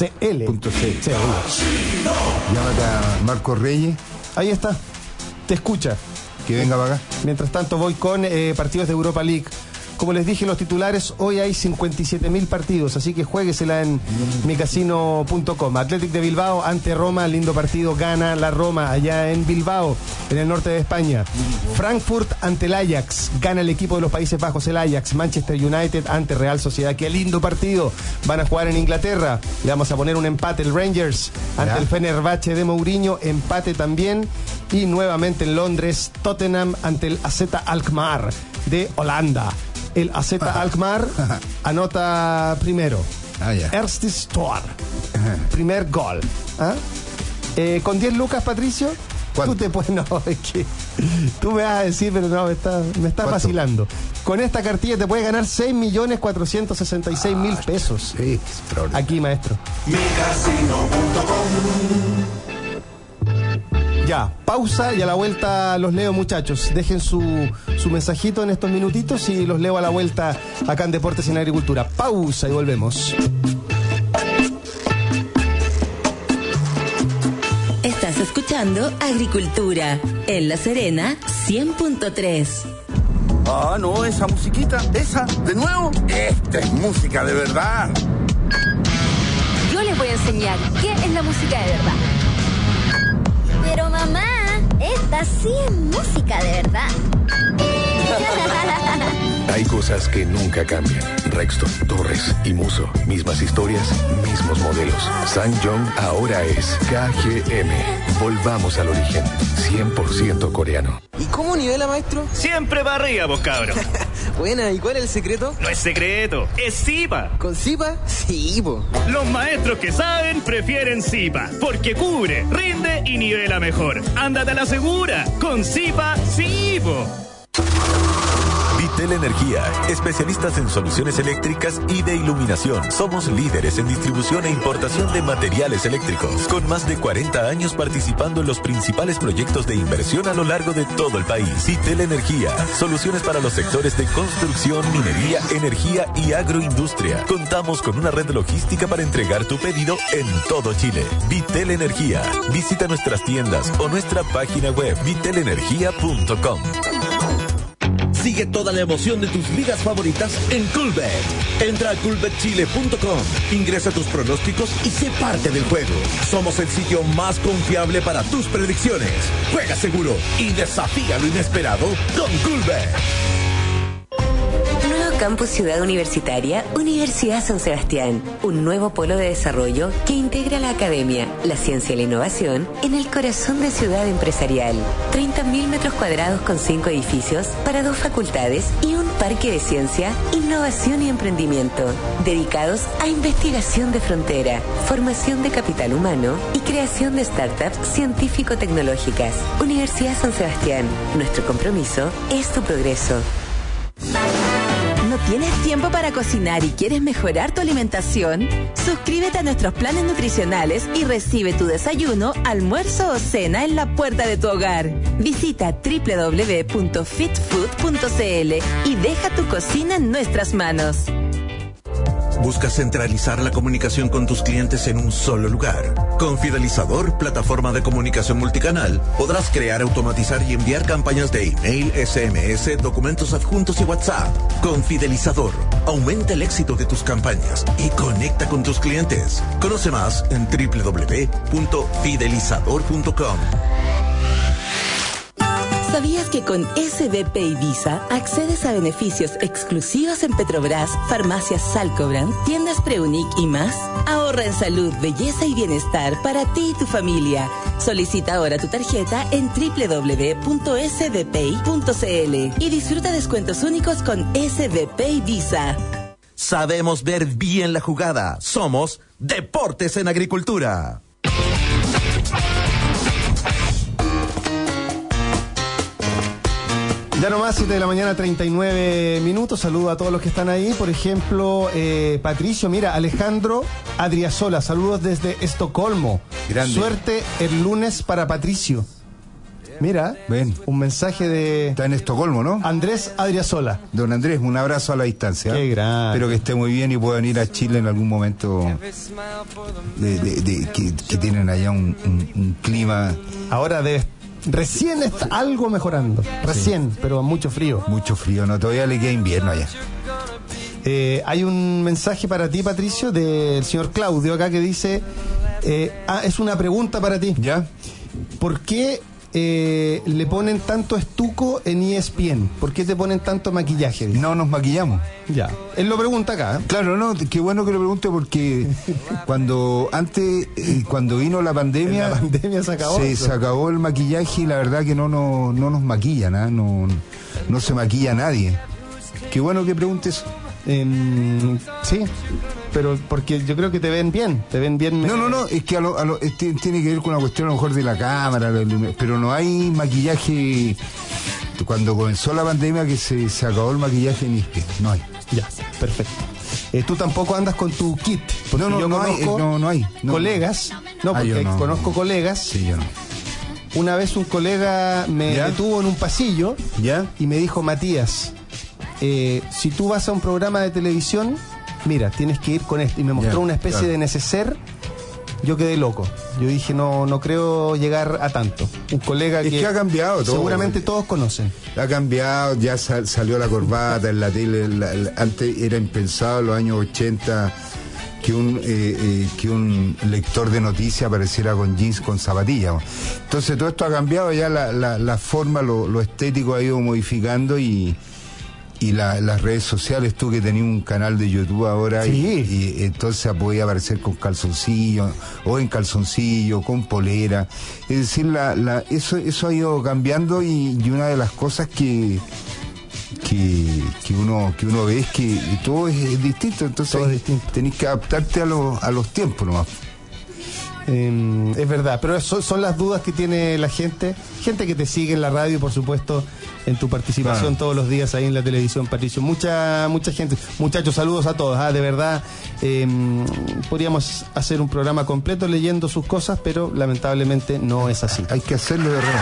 Llámate a Marco Reyes. Ahí está. Te escucha. Que venga para acá. Mientras tanto voy con partidos de Europa League. Como les dije, los titulares, hoy hay 57.000 partidos, así que juéguesela en micasino.com. Athletic de Bilbao ante Roma, lindo partido, gana la Roma allá en Bilbao, en el norte de España. Frankfurt ante el Ajax, gana el equipo de los Países Bajos, el Ajax. Manchester United ante Real Sociedad, qué lindo partido, van a jugar en Inglaterra. Le vamos a poner un empate, el Rangers ante el Fenerbahce de Mourinho, empate también. Y nuevamente en Londres, Tottenham ante el AZ Alkmaar de Holanda. El AZ Alkmaar anota primero. Erstes Tor. Primer gol. Con 10 lucas, Patricio, Tú te puedes, no, es que tú me vas a decir, pero no, me estás vacilando. Con esta cartilla te puedes ganar 6.466.000 pesos. Sí, aquí, maestro. Ya, pausa y a la vuelta los leo, muchachos. Dejen su mensajito en estos minutitos y los leo a la vuelta acá en Deportes y en Agricultura. Pausa y volvemos. Estás escuchando Agricultura en La Serena 100.3. Ah, no, esa musiquita, esa, de nuevo. Esta es música de verdad. Yo les voy a enseñar qué es la música de verdad. Pero mamá, esta sí es música de verdad. Hay cosas que nunca cambian. Rexton, Torres y Muso. Mismas historias, mismos modelos. Sangyong ahora es KGM. Volvamos al origen. 100% coreano. ¿Y cómo nivela, maestro? Siempre para arriba, vos cabros. Buena, ¿y cuál es el secreto? No es secreto, es Zipa. ¿Con Zipa? Sí, po. Los maestros que saben prefieren Zipa, porque cubre, rinde y nivela mejor. Ándate a la segura, con Zipa, sí, po. Vitel Energía, especialistas en soluciones eléctricas y de iluminación. Somos líderes en distribución e importación de materiales eléctricos, con más de 40 años participando en los principales proyectos de inversión a lo largo de todo el país. Vitel Energía, soluciones para los sectores de construcción, minería, energía y agroindustria. Contamos con una red logística para entregar tu pedido en todo Chile. Vitel Energía. Visita nuestras tiendas o nuestra página web vitelenergia.com. Sigue toda la emoción de tus ligas favoritas en Coolbet. Entra a coolbetchile.com, ingresa tus pronósticos y sé parte del juego. Somos el sitio más confiable para tus predicciones. Juega seguro y desafía lo inesperado con Coolbet. Campus Ciudad Universitaria, Universidad San Sebastián. Un nuevo polo de desarrollo que integra la academia, la ciencia y la innovación en el corazón de ciudad empresarial. 30.000 metros cuadrados con 5 edificios para 2 facultades y un parque de ciencia, innovación y emprendimiento. Dedicados a investigación de frontera, formación de capital humano y creación de startups científico-tecnológicas. Universidad San Sebastián. Nuestro compromiso es tu progreso. ¿No tienes tiempo para cocinar y quieres mejorar tu alimentación? Suscríbete a nuestros planes nutricionales y recibe tu desayuno, almuerzo o cena en la puerta de tu hogar. Visita www.fitfood.cl y deja tu cocina en nuestras manos. ¿Buscas centralizar la comunicación con tus clientes en un solo lugar? Con Fidelizador, plataforma de comunicación multicanal, podrás crear, automatizar y enviar campañas de email, SMS, documentos adjuntos y WhatsApp. Con Fidelizador, aumenta el éxito de tus campañas y conecta con tus clientes. Conoce más en www.fidelizador.com. ¿Sabías que con SBP y Visa accedes a beneficios exclusivos en Petrobras, farmacias Salcobran, tiendas Preunic y más? Ahorra en salud, belleza y bienestar para ti y tu familia. Solicita ahora tu tarjeta en www.sbpi.cl y disfruta descuentos únicos con SBP y Visa. Sabemos ver bien la jugada. Somos Deportes en Agricultura. Ya nomás, 7 de la mañana, 39 minutos. Saludo a todos los que están ahí. Por ejemplo, Patricio, mira, Alejandro Adriasola, saludos desde Estocolmo. Grande. Suerte el lunes para Patricio. Mira, ven, un mensaje de... Está en Estocolmo, ¿no? Andrés Adriasola. Don Andrés, un abrazo a la distancia. Qué grande. Espero que esté muy bien y puedan ir a Chile en algún momento que tienen allá un clima... Ahora recién está algo mejorando. Recién, sí. Pero mucho frío. Mucho frío, no, todavía le queda invierno allá. Hay un mensaje para ti, Patricio, del señor Claudio acá que dice... es una pregunta para ti. ¿Ya? ¿Por qué le ponen tanto estuco en ESPN? ¿Por qué te ponen tanto maquillaje? No nos maquillamos. Ya. Él lo pregunta acá. Claro, no, qué bueno que lo pregunte porque cuando vino la pandemia se acabó. Se acabó el maquillaje y la verdad que no nos maquillan, ¿eh? No se maquilla nadie. Qué bueno que preguntes. Sí. pero porque yo creo que te ven bien. No, es que tiene que ver con una cuestión a lo mejor de la cámara, pero no hay maquillaje. Cuando comenzó la pandemia que se acabó el maquillaje en ISPE, no hay. Ya, perfecto. Tú tampoco andas con tu kit. No hay. Colegas, conozco colegas. Sí, yo no. Una vez un colega me detuvo en un pasillo y me dijo, Matías, si tú vas a un programa de televisión, mira, tienes que ir con esto. Y me mostró una especie de neceser. Yo quedé loco. Yo dije, no creo llegar a tanto. Un colega que ha cambiado todo. Seguramente todos conocen. Ha cambiado, ya salió la corbata en la tele. Antes era impensado en los años 80 que un lector de noticias apareciera con jeans, con zapatillas. Entonces todo esto ha cambiado, ya la forma, lo estético ha ido modificando y las redes sociales, tú que tenías un canal de YouTube ahora y entonces podía aparecer con calzoncillo o en calzoncillo, con polera. Es decir, eso ha ido cambiando y una de las cosas que uno ve es que todo es distinto, entonces tenés que adaptarte a los tiempos nomás. Es verdad, pero son las dudas que tiene la gente que te sigue en la radio y por supuesto en tu participación todos los días ahí en la televisión, Patricio. Mucha gente. Muchachos, saludos a todos. De verdad, podríamos hacer un programa completo leyendo sus cosas, pero lamentablemente no es así. Hay que hacerlo de verdad.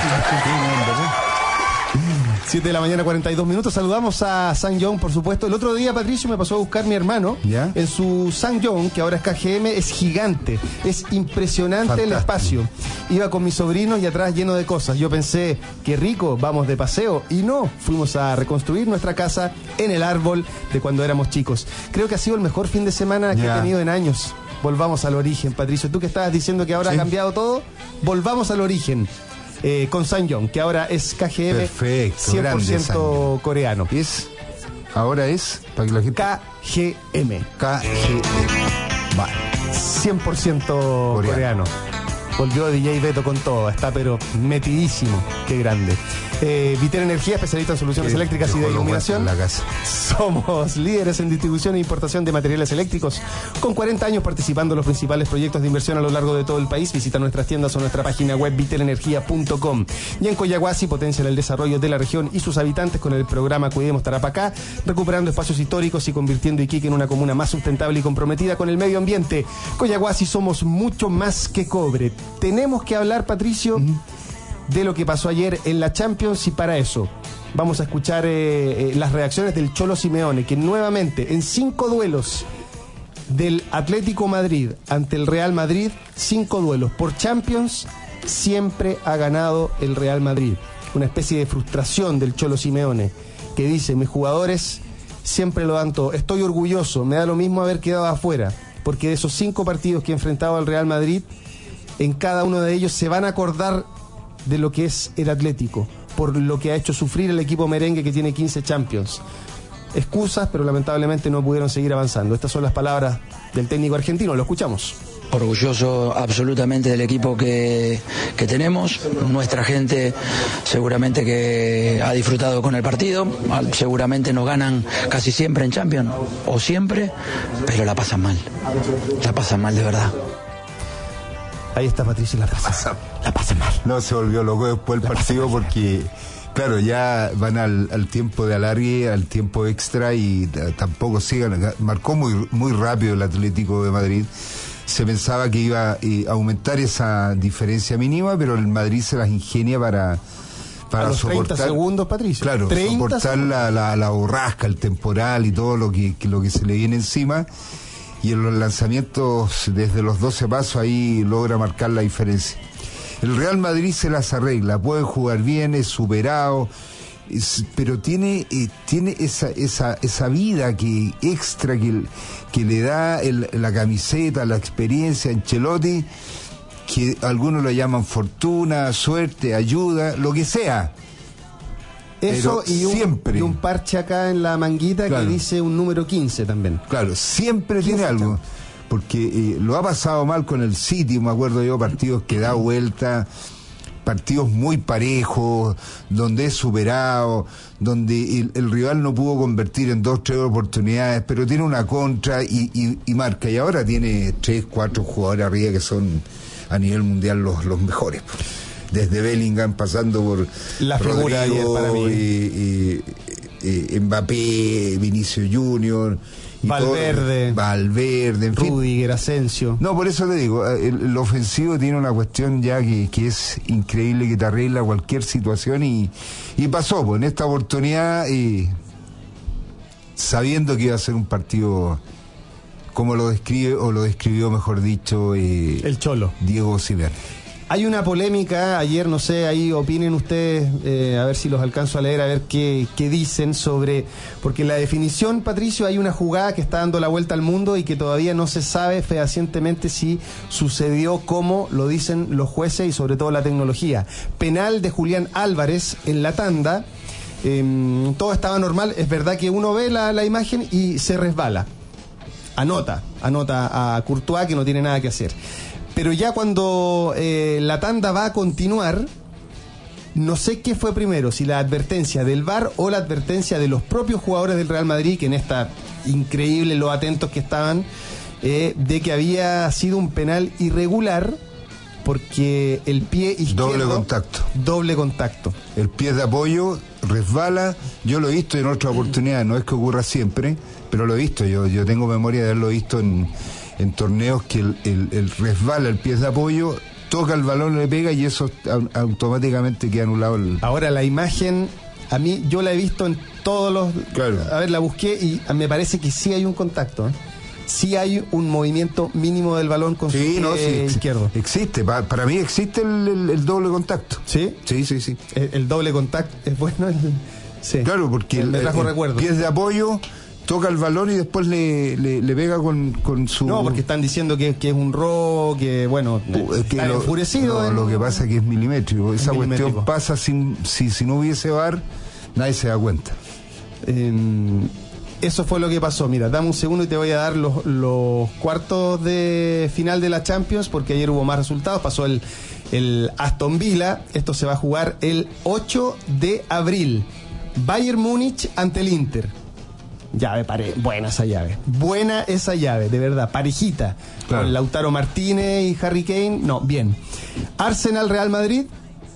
7 de la mañana, 42 minutos. Saludamos a Sang-Yong, por supuesto. El otro día, Patricio, me pasó a buscar mi hermano en su Sang-Yong, que ahora es KGM, es gigante. Es impresionante el espacio. Iba con mis sobrinos y atrás lleno de cosas. Yo pensé, qué rico, vamos de paseo. Y no, fuimos a reconstruir nuestra casa en el árbol de cuando éramos chicos. Creo que ha sido el mejor fin de semana que he tenido en años. Volvamos al origen, Patricio. Tú que estabas diciendo que ahora ha cambiado todo, volvamos al origen. Con Sang-Yong, que ahora es KGM. Perfecto, 100% coreano. Ahora es para que la gente... KGM. Vale. 100% coreano. Volvió DJ Beto con todo, está pero metidísimo. Qué grande. Vitel Energía, especialista en soluciones eléctricas y de iluminación. Somos líderes en distribución e importación de materiales eléctricos. Con 40 años participando en los principales proyectos de inversión a lo largo de todo el país. Visita nuestras tiendas o nuestra página web vitelenergia.com. Y en Coyahuasi potencian el desarrollo de la región y sus habitantes con el programa Cuidemos Tarapacá, recuperando espacios históricos y convirtiendo Iquique en una comuna más sustentable y comprometida con el medio ambiente. Coyahuasi, somos mucho más que cobre. Tenemos que hablar, Patricio, de lo que pasó ayer en la Champions, y para eso vamos a escuchar las reacciones del Cholo Simeone, que nuevamente en 5 duelos del Atlético Madrid ante el Real Madrid, 5 duelos por Champions, siempre ha ganado el Real Madrid. Una especie de frustración del Cholo Simeone, que dice, mis jugadores siempre lo dan todo, estoy orgulloso, me da lo mismo haber quedado afuera, porque de esos 5 partidos que he enfrentado al Real Madrid, en cada uno de ellos se van a acordar de lo que es el Atlético, por lo que ha hecho sufrir el equipo merengue, que tiene 15 Champions. Excusas, pero lamentablemente no pudieron seguir avanzando. Estas son las palabras del técnico argentino, lo escuchamos. Orgulloso absolutamente del equipo que tenemos. Nuestra gente seguramente que ha disfrutado con el partido, seguramente nos ganan casi siempre en Champions, o siempre, pero la pasan mal de verdad. Ahí está, Patricio, la pasa mal. No, se volvió loco después del partido porque, claro, ya van al tiempo de alargue, al tiempo extra y tampoco sigan. Marcó muy rápido el Atlético de Madrid. Se pensaba que iba a aumentar esa diferencia mínima, pero el Madrid se las ingenia para a los soportar 30 segundos, Patricio. Claro, soportar la borrasca, el temporal y todo lo que se le viene encima. Y en los lanzamientos desde los 12 pasos ahí logra marcar la diferencia. El Real Madrid se las arregla, puede jugar bien, es superado, pero tiene esa vida extra que le da la camiseta, la experiencia, Ancelotti, que algunos lo llaman fortuna, suerte, ayuda, lo que sea. Eso y un parche acá en la manguita, claro, que dice un número 15 también. Claro, siempre tiene algo. Porque lo ha pasado mal con el City, me acuerdo yo, partidos que da vuelta, partidos muy parejos, donde es superado, donde el rival no pudo convertir en 2-3 oportunidades, pero tiene una contra y marca. Y ahora tiene 3-4 jugadores arriba que son a nivel mundial los mejores. Desde Bellingham, pasando por la figura ayer para mí. Mbappé, Vinicius Junior, Valverde, en fin. Rudiger, Asensio. No, por eso le digo, el ofensivo tiene una cuestión ya que es increíble, que te arregla cualquier situación y pasó, pues en esta oportunidad, sabiendo que iba a ser un partido como lo describe, o lo describió mejor dicho, el Cholo Diego Simeone. Hay una polémica ayer, no sé, ahí opinen ustedes, a ver si los alcanzo a leer, a ver qué dicen sobre... Porque en la definición, Patricio, hay una jugada que está dando la vuelta al mundo y que todavía no se sabe fehacientemente si sucedió como lo dicen los jueces y sobre todo la tecnología. Penal de Julián Álvarez en la tanda, todo estaba normal, es verdad que uno ve la imagen y se resbala. Anota a Courtois que no tiene nada que hacer. Pero ya cuando la tanda va a continuar, no sé qué fue primero, si la advertencia del VAR o la advertencia de los propios jugadores del Real Madrid, que en esta increíble lo atentos que estaban, de que había sido un penal irregular, porque el pie izquierdo... Doble contacto. El pie de apoyo resbala, yo lo he visto en otras oportunidades, no es que ocurra siempre, pero lo he visto, yo tengo memoria de haberlo visto en torneos que el resbala el pie de apoyo, toca el balón, le pega y eso automáticamente queda anulado. Ahora la imagen, a mí yo la he visto en todos los... Claro. A ver, la busqué y me parece que sí hay un contacto, sí hay un movimiento mínimo del balón con su pie izquierdo. Existe, para mí existe el doble contacto. ¿Sí? Sí. El doble contacto es bueno. Sí. Claro, porque me trajo recuerdo. Pie de apoyo, toca el balón y después le pega con su... No, porque están diciendo que es un robo, que bueno, está enfurecido. Lo que pasa es que es milimétrico. Esa cuestión pasa si no hubiese VAR, nadie se da cuenta. Eso fue lo que pasó. Mira, dame un segundo y te voy a dar los cuartos de final de la Champions, porque ayer hubo más resultados. Pasó el Aston Villa. Esto se va a jugar el 8 de abril. Bayern Múnich ante el Inter. Buena esa llave, de verdad, parejita. Claro. Con Lautaro Martínez y Harry Kane, bien. Arsenal Real Madrid.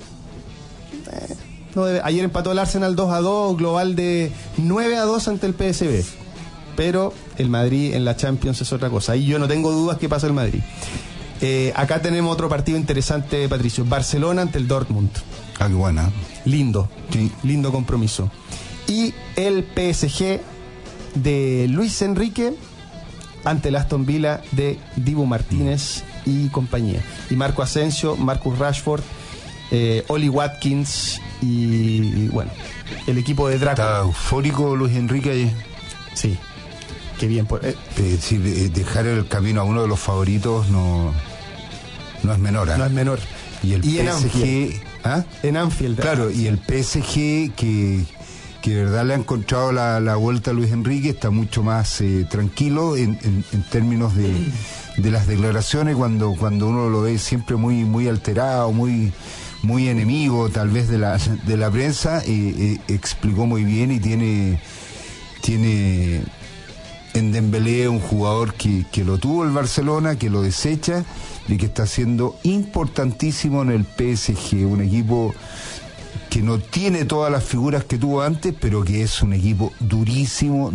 Ayer empató el Arsenal 2-2, global de 9-2 ante el PSV. Pero el Madrid en la Champions es otra cosa. Ahí yo no tengo dudas que pasa el Madrid. Acá tenemos otro partido interesante, Patricio. Barcelona ante el Dortmund. Qué buena. Lindo, sí. Lindo compromiso. Y el PSG de Luis Enrique ante el Aston Villa de Dibu Martínez y compañía. Y Marco Asensio, Marcus Rashford, Oli Watkins y bueno, el equipo de Drácula. Está eufórico Luis Enrique ayer. Sí, qué bien. Dejar el camino a uno de los favoritos no es menor. No es menor. Y el PSG... en Anfield. En Anfield. Claro, y el PSG que de verdad le ha encontrado la vuelta a Luis Enrique, está mucho más tranquilo en términos de las declaraciones, cuando uno lo ve siempre muy alterado, muy enemigo tal vez de la prensa, explicó muy bien y tiene en Dembélé un jugador que lo tuvo el Barcelona, que lo desecha y que está siendo importantísimo en el PSG, un equipo que no tiene todas las figuras que tuvo antes, pero que es un equipo durísimo.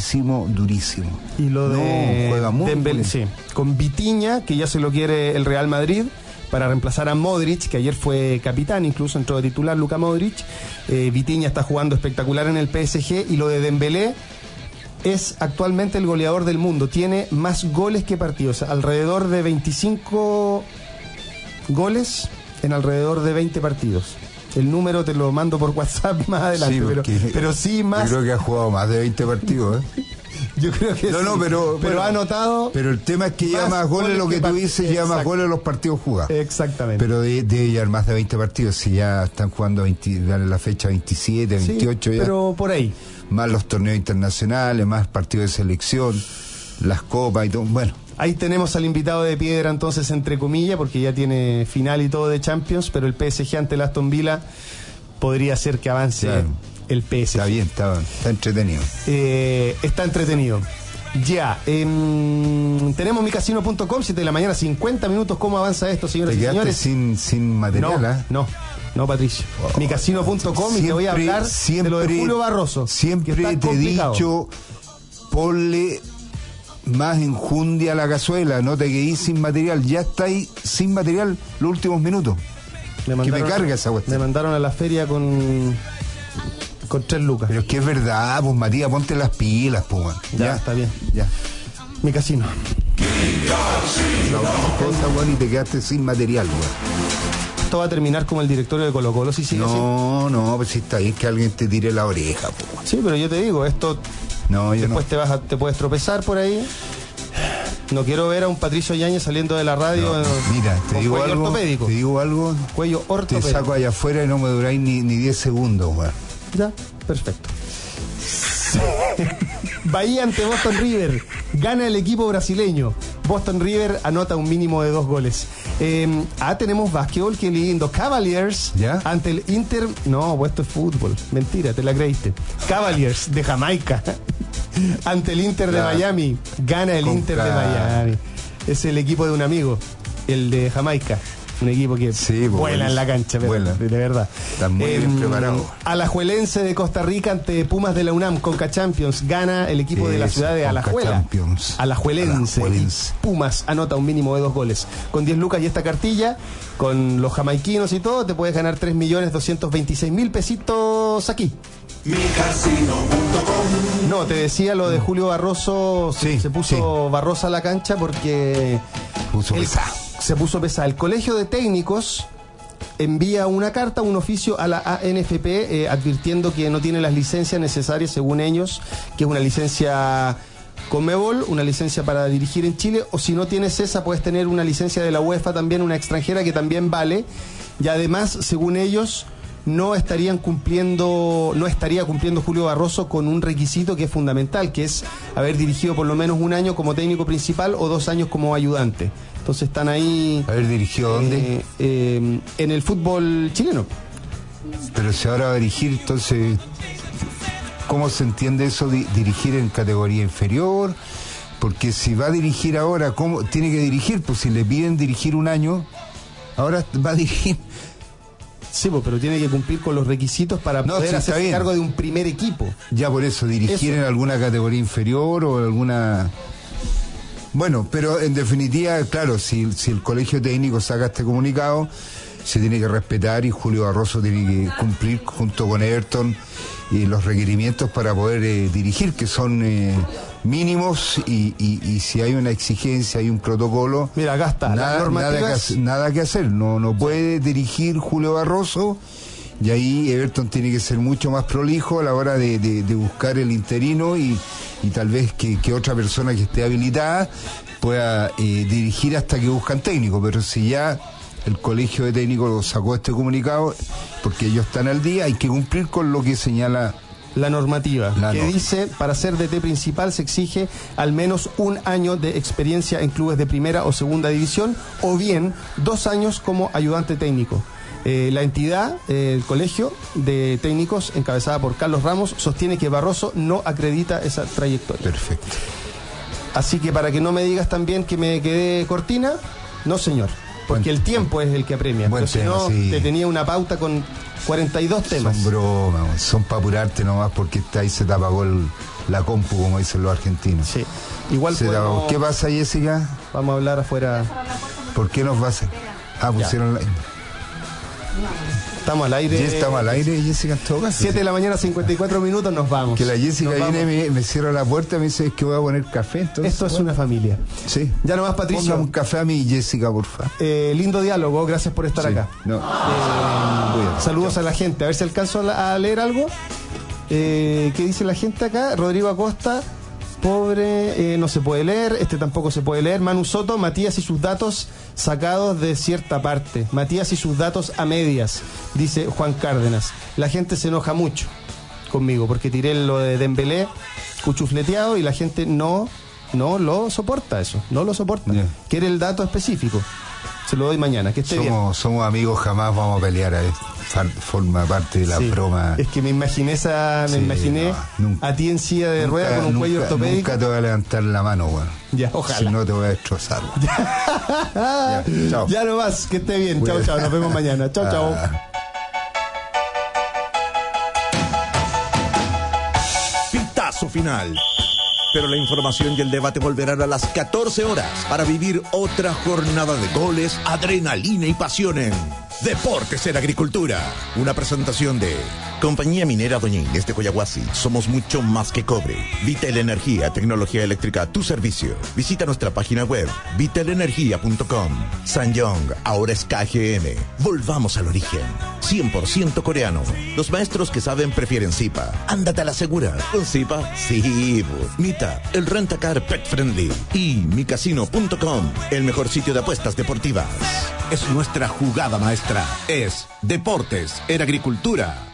Y lo de juega muy Dembélé, bien. sí, con Vitinha, que ya se lo quiere el Real Madrid para reemplazar a Modric, que ayer fue capitán, incluso entró de titular Luka Modric. Vitinha está jugando espectacular en el PSG, y lo de Dembélé es actualmente el goleador del mundo, tiene más goles que partidos, alrededor de 25 goles en alrededor de 20 partidos. El número te lo mando por WhatsApp más adelante, sí, pero sí más. Yo creo que ha jugado más de 20 partidos, Yo creo que pero ha anotado. Pero el tema es que lleva más goles, lo que tú dices, lleva más goles los partidos jugados. Exactamente. Pero debe llevar más de 20 partidos, si ya están jugando en la fecha 27, 28 sí, ya. Pero por ahí. Más los torneos internacionales, más partidos de selección, las copas y todo. Bueno, Ahí tenemos al invitado de piedra, entonces, entre comillas, porque ya tiene final y todo de Champions, pero el PSG ante el Aston Villa podría ser que avance el PSG. Está bien, está entretenido. Está entretenido. Ya, tenemos micasino.com, 7 de la mañana, 50 minutos. ¿Cómo avanza esto, señoras y señores? Sin material, No, Patricio. Micasino.com, y te voy a hablar de lo de Julio Barroso. Siempre te he dicho, ponle más enjundia a la cazuela, no te quedís sin material. Ya está ahí sin material los últimos minutos. Que me carga esa cuestión. Me mandaron a la feria con 3 lucas. Pero es que es verdad, pues Matías, ponte las pilas, pues. Ya, está bien. Ya. Mi casino. Y te quedaste sin material, güey. Esto va a terminar como el directorio de Colo Colo, si sigue así. No, pues si está bien que alguien te tire la oreja, pues. Sí, pero yo te digo, esto... No, yo después no. te puedes tropezar por ahí. No quiero ver a un Patricio Yáñez saliendo de la radio. Mira, te digo cuello algo. ortopédico. Te digo algo. Cuello ortopédico. Te saco allá afuera y no me duráis ni 10 segundos, güey. Ya, perfecto. Bahía ante Boston River. Gana el equipo brasileño. Boston River anota un mínimo de 2 goles. Tenemos básquetbol, qué lindo. Cavaliers ante el Inter. No, pues esto es fútbol. Mentira, te la creíste. Cavaliers de Jamaica ante el Inter de Miami. Gana el Inter de Miami. Es el equipo de un amigo, el de Jamaica. Un equipo que vuela en la cancha, de verdad. Está muy bien preparado. Alajuelense de Costa Rica ante Pumas de la UNAM, Conca Champions. Gana el equipo de la ciudad de Alajuela. Alajuelense. Pumas anota un mínimo de 2 goles. Con 10 lucas y esta cartilla, con los jamaiquinos y todo, te puedes ganar 3.226.000 pesitos aquí. Micasino.com. No, te decía lo de Julio Barroso. Se puso Barrosa a la cancha porque se puso pesado. El Colegio de Técnicos envía una carta, un oficio a la ANFP advirtiendo que no tiene las licencias necesarias, según ellos, que es una licencia Conmebol, una licencia para dirigir en Chile, o si no tienes esa, puedes tener una licencia de la UEFA también, una extranjera que también vale, y además, según ellos, no estaría cumpliendo Julio Barroso con un requisito que es fundamental, que es haber dirigido por lo menos 1 año como técnico principal o 2 años como ayudante. Entonces están ahí... ¿Haber dirigido dónde? En el fútbol chileno. Pero si ahora va a dirigir, entonces, ¿cómo se entiende eso de dirigir en categoría inferior? Porque si va a dirigir ahora, ¿cómo tiene que dirigir? Pues si le piden dirigir 1 año, ahora va a dirigir... Sí, pero tiene que cumplir con los requisitos para poder hacerse cargo de un primer equipo. Ya por eso, dirigir en alguna categoría inferior o alguna... Bueno, pero en definitiva, claro, si el colegio técnico saca este comunicado, se tiene que respetar y Julio Barroso tiene que cumplir junto con Everton los requerimientos para poder dirigir, que son mínimos y si hay una exigencia, hay un protocolo. Mira, acá está, nada que hacer. No puede dirigir Julio Barroso. Y ahí Everton tiene que ser mucho más prolijo a la hora de buscar el interino y tal vez que otra persona que esté habilitada pueda dirigir hasta que buscan técnico. Pero si ya el colegio de técnicos sacó este comunicado, porque ellos están al día, hay que cumplir con lo que señala la normativa, dice, para ser DT principal se exige al menos 1 año de experiencia en clubes de primera o segunda división, o bien 2 años como ayudante técnico. La entidad, el colegio de técnicos, encabezada por Carlos Ramos, sostiene que Barroso no acredita esa trayectoria. Perfecto. Así que para que no me digas también que me quedé cortina, no señor, porque el tiempo es el que apremia. Pero si no, te tenía una pauta con 42 temas. Son bromas, son para apurarte nomás porque ahí se te apagó la compu, como dicen los argentinos. Sí. Igual podemos... ¿Qué pasa, Jessica? Vamos a hablar afuera. ¿Por qué nos vas a...? Pusieron la... Estamos al aire. Estamos al aire, Jessica, en todo caso. 7 de la mañana, 54 minutos, nos vamos. Que la Jessica viene, me cierra la puerta, me dice que voy a poner café. Entonces, esto es una familia. Sí. Ya nomás, Patricio. Ponga un café a mí, Jessica, por favor. Lindo diálogo, gracias por estar acá. Saludos a la gente, a ver si alcanzo a leer algo. ¿Qué dice la gente acá? Rodrigo Acosta. Pobre, no se puede leer, este tampoco se puede leer. Manu Soto, Matías y sus datos sacados de cierta parte. Matías y sus datos a medias, dice Juan Cárdenas. La gente se enoja mucho conmigo porque tiré lo de Dembélé cuchufleteado y la gente no no lo soporta eso, no lo soporta. Yeah. Quiere el dato específico. Se lo doy mañana, que esté bien. Somos amigos, jamás vamos a pelear. Forma parte de la broma. Es que me imaginé a ti en silla de rueda con un cuello ortopédico. Nunca te voy a levantar la mano, weón. Ya, ojalá. Si no te voy a destrozar, ya, chao. Ya no más, que esté bien. Chao, chao. Nos vemos mañana. Chao, chao. Pitazo final. Pero la información y el debate volverán a las 14 horas para vivir otra jornada de goles, adrenalina y pasión en Deportes en Agricultura. Una presentación de Compañía Minera Doña Inés de Coyahuasi. Somos mucho más que cobre. Vitel Energía, tecnología eléctrica a tu servicio. Visita nuestra página web, vitelenergia.com. Sanyong, ahora es KGM. Volvamos al origen. 100% coreano. Los maestros que saben prefieren Zipa. Ándate a la segura. Con Zipa, sí. Mita, el rentacar pet friendly. Y micasino.com, el mejor sitio de apuestas deportivas. Es nuestra jugada maestra. Es Deportes en Agricultura.